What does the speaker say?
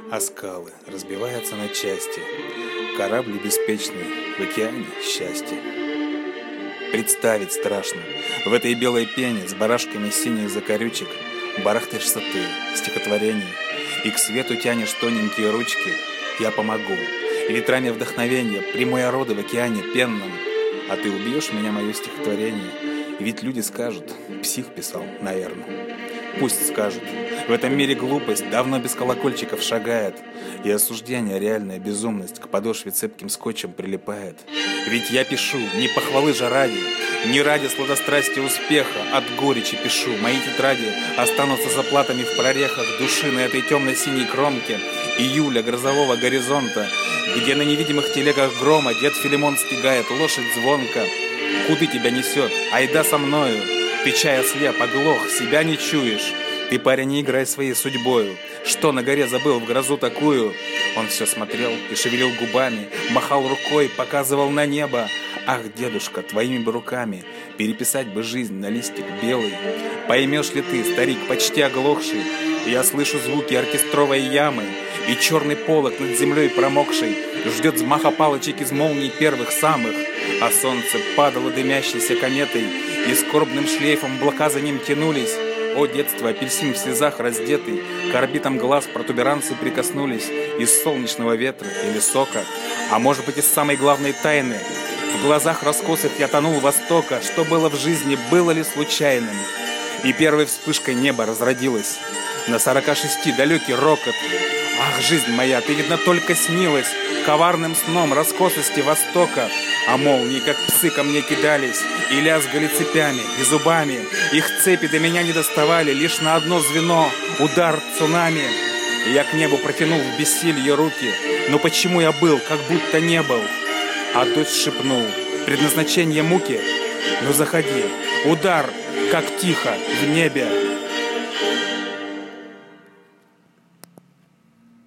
А скалы разбиваются на части. Корабль беспечный в океане счастья. Представить страшно. В этой белой пене с барашками синих закорючек барахтаешься ты в стихотворении, и к свету тянешь тоненькие ручки. Я помогу. Ветрами вдохновения приму я роды в океане пенном. А ты убьешь меня, мое стихотворение. Ведь люди скажут, псих писал, наверное. Пусть скажут. В этом мире глупость давно без колокольчиков шагает, и осуждение, реальная безумность к подошве цепким скотчем прилипает. Ведь я пишу не похвалы же ради, не ради сладострастия успеха, от горечи пишу. Мои тетради останутся заплатами в прорехах души на этой темно-синей кромке июля грозового горизонта, где на невидимых телегах грома дед Филимон стегает лошадь звонко. Куды тебя несет? Айда со мною. Ты чай ослеп, оглох, себя не чуешь. Ты, парень, не играй своей судьбою. Что на горе забыл в грозу такую? Он все смотрел и шевелил губами, махал рукой, показывал на небо. Ах, дедушка, твоими бы руками переписать бы жизнь на листик белый. Поймешь ли ты, старик, почти оглохший? Я слышу звуки оркестровой ямы, и черный полог над землей промокшей ждет взмаха палочек из молний первых самых. А солнце падало дымящейся кометой, и скорбным шлейфом облака за ним тянулись. О, детство, апельсин в слезах раздетый, к орбитам глаз протуберанцы прикоснулись из солнечного ветра или сока, а может быть из самой главной тайны. В глазах раскосых я тонул востока, что было в жизни, было ли случайным. И первой вспышкой небо разродилось. На 46 далекий рокот. Ах, жизнь моя, ты, видно, только снилась коварным сном раскосости востока. А молнии, как псы, ко мне кидались и лязгали цепями и зубами. Их цепи до меня не доставали, лишь на одно звено — удар цунами. И я к небу протянул в бессилье руки. Но почему я был, как будто не был? А дождь шепнул: предназначение муки? Ну заходи, удар, как тихо в небе.